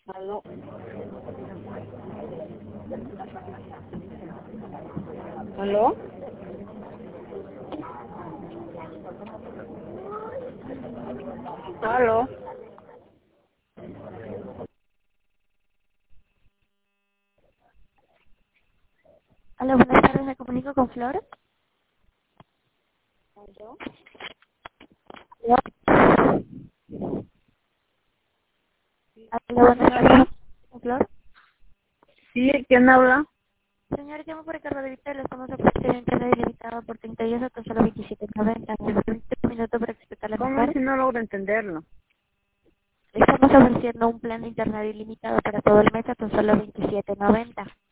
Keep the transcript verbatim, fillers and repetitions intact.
¿Aló? ¿Aló? ¿Aló? Hola, buenas tardes, me comunico con Flor. ¿Aló? Hola, ¿Quién buenas habla? tardes, con Flor. Sí, ¿quién habla? Señor, llamo por Ricardo de Vitel, estamos ofreciendo internet ilimitado por treinta días hasta solo veintisiete noventa. Me permite un minuto para explicarle ¿Cómo mejor. si no logro entenderlo? Estamos ofreciendo un plan de internet ilimitado para todo el mes hasta solo veintisiete noventa.